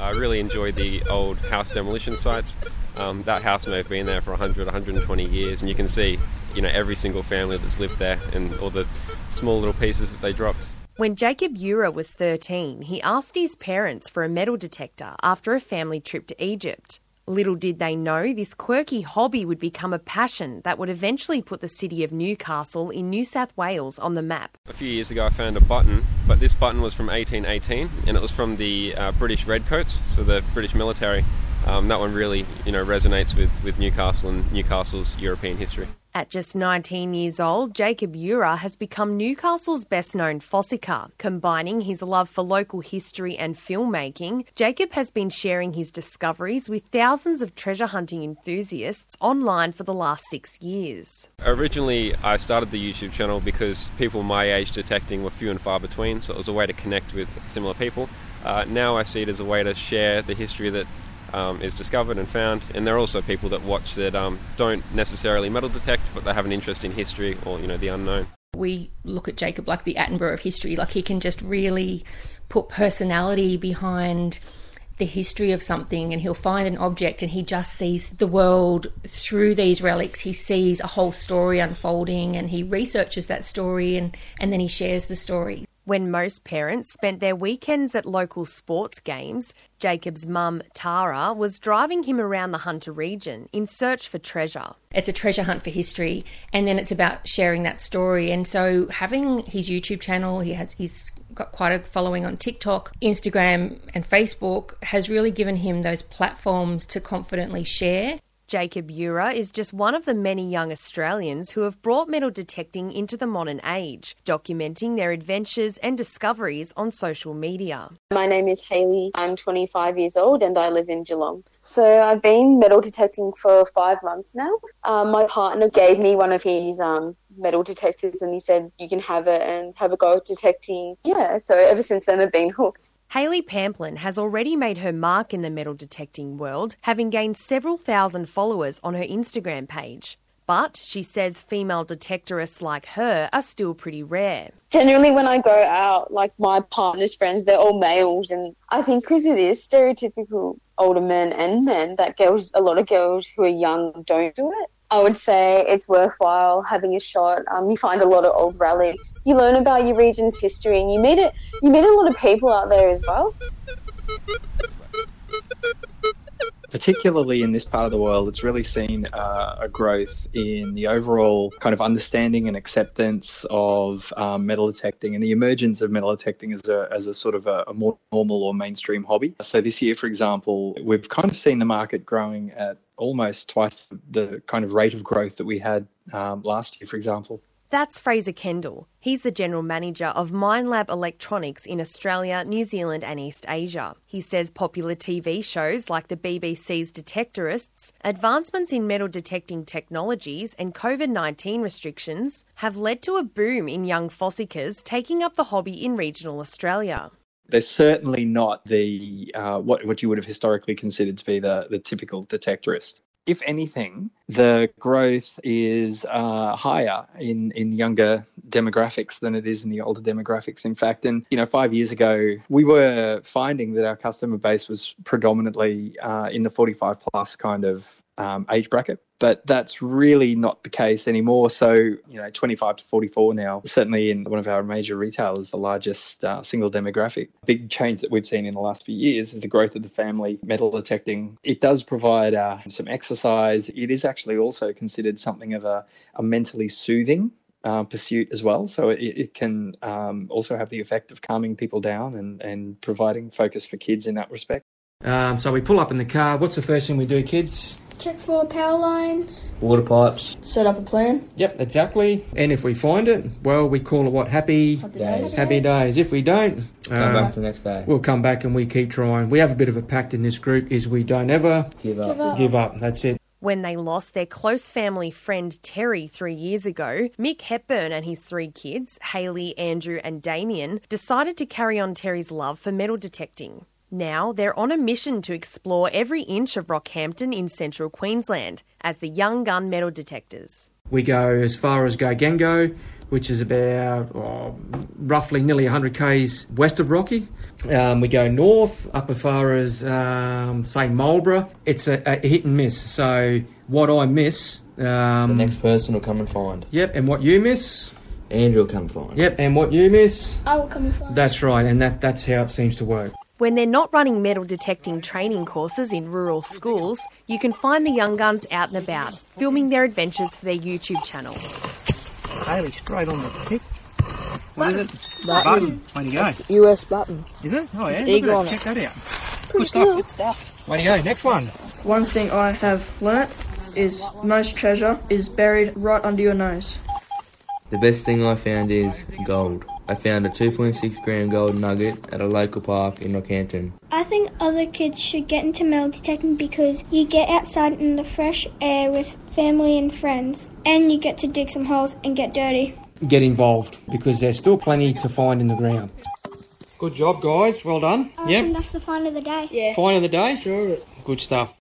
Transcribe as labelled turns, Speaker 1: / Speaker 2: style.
Speaker 1: I really enjoy the old house demolition sites. That house may have been there for 100, 120 years, and you can see, every single family that's lived there and all the small little pieces that they dropped.
Speaker 2: When Jacob Ura was 13, he asked his parents for a metal detector after a family trip to Egypt. Little did they know this quirky hobby would become a passion that would eventually put the city of Newcastle in New South Wales on the map.
Speaker 1: A few years ago I found a button, but this button was from 1818 and it was from the British Redcoats, so the British military. That one really resonates with Newcastle and Newcastle's European history.
Speaker 2: At just 19 years old, Jacob Ura has become Newcastle's best-known fossicker. Combining his love for local history and filmmaking, Jacob has been sharing his discoveries with thousands of treasure hunting enthusiasts online for the last 6 years.
Speaker 1: Originally, I started the YouTube channel because people my age detecting were few and far between, so it was a way to connect with similar people. Now I see it as a way to share the history that is discovered and found, and there are also people that watch that don't necessarily metal detect, but they have an interest in history or the unknown.
Speaker 3: We look at Jacob like the Attenborough of history, like he can just really put personality behind the history of something, and he'll find an object and he just sees the world through these relics. He sees a whole story unfolding and he researches that story and then he shares the story.
Speaker 2: When most parents spent their weekends at local sports games, Jacob's mum, Tara, was driving him around the Hunter region in search for treasure.
Speaker 3: It's a treasure hunt for history, and then it's about sharing that story. And so having his YouTube channel, he's got quite a following on TikTok, Instagram and Facebook, has really given him those platforms to confidently share.
Speaker 2: Jacob Ura is just one of the many young Australians who have brought metal detecting into the modern age, documenting their adventures and discoveries on social media.
Speaker 4: My name is Hayley. I'm 25 years old and I live in Geelong. So I've been metal detecting for 5 months now. My partner gave me one of his metal detectors and he said, you can have it and have a go at detecting. Yeah, so ever since then I've been hooked.
Speaker 2: Hayley Pamplin has already made her mark in the metal detecting world, having gained several thousand followers on her Instagram page. But she says female detectorists like her are still pretty rare.
Speaker 4: Generally when I go out, like my partner's friends, they're all males, and I think because it is stereotypical older men and men that a lot of girls who are young don't do it. I would say it's worthwhile having a shot. You find a lot of old relics. You learn about your region's history and you meet a lot of people out there as well.
Speaker 5: Particularly in this part of the world, it's really seen a growth in the overall kind of understanding and acceptance of metal detecting and the emergence of metal detecting as a sort of a more normal or mainstream hobby. So this year, for example, we've kind of seen the market growing at almost twice the kind of rate of growth that we had last year, for example.
Speaker 2: That's Fraser Kendall. He's the General Manager of Minelab Electronics in Australia, New Zealand and East Asia. He says popular TV shows like the BBC's Detectorists, advancements in metal detecting technologies and COVID-19 restrictions have led to a boom in young fossickers taking up the hobby in regional Australia.
Speaker 5: They're certainly not the what you would have historically considered to be the typical detectorist. If anything, the growth is higher in younger demographics than it is in the older demographics, in fact. And, 5 years ago, we were finding that our customer base was predominantly in the 45 plus kind of age bracket. But that's really not the case anymore. So, 25 to 44 now, certainly in one of our major retailers, the largest single demographic. Big change that we've seen in the last few years is the growth of the family metal detecting. It does provide some exercise. It is actually also considered something of a mentally soothing pursuit as well. So it can also have the effect of calming people down and providing focus for kids in that respect.
Speaker 6: So we pull up in the car. What's the first thing we do, kids?
Speaker 7: Check for power lines.
Speaker 8: Water pipes.
Speaker 7: Set up a plan.
Speaker 6: Yep, exactly. And if we find it, well, we call it what? Happy
Speaker 7: days.
Speaker 6: Happy days. If we don't,
Speaker 8: Come back the next day.
Speaker 6: We'll come back and we keep trying. We have a bit of a pact in this group is we don't ever
Speaker 8: Give up.
Speaker 6: Give up. That's it.
Speaker 2: When they lost their close family friend Terry 3 years ago, Mick Hepburn and his 3 kids, Hayley, Andrew and Damien, decided to carry on Terry's love for metal detecting. Now they're on a mission to explore every inch of Rockhampton in central Queensland as the Young Gun Metal Detectors.
Speaker 6: We go as far as Gogengo. which is about roughly nearly 100 k's west of Rocky. We go north up as far as, say, Marlborough. It's a hit and miss. So what I miss...
Speaker 8: the next person will come and find.
Speaker 6: Yep, and what you miss...
Speaker 8: Andrew will come find.
Speaker 6: Yep, and what you miss...
Speaker 7: I will come and find.
Speaker 6: That's right, and that's how it seems to work.
Speaker 2: When they're not running metal detecting training courses in rural schools, you can find the young guns out and about, filming their adventures for their YouTube channel.
Speaker 9: Haley, straight on the pick. What is it?
Speaker 7: Button.
Speaker 9: Way to go.
Speaker 7: It's US button.
Speaker 9: Is it? Oh, yeah.
Speaker 7: Eagle
Speaker 9: Look
Speaker 7: on
Speaker 9: at
Speaker 7: it.
Speaker 9: that. Check that out. Good stuff. Good stuff. Way to go. Next one.
Speaker 7: One thing I have learnt is most treasure is buried right under your nose.
Speaker 8: The best thing I found is gold. I found a 2.6 gram gold nugget at a local park in Rockhampton.
Speaker 10: I think other kids should get into metal detecting because you get outside in the fresh air with family and friends, and you get to dig some holes and get dirty.
Speaker 6: Get involved, because there's still plenty to find in the ground. Good job, guys. Well done.
Speaker 10: And that's the find of the day.
Speaker 7: Yeah.
Speaker 6: Find of the day?
Speaker 7: Sure.
Speaker 6: Good stuff.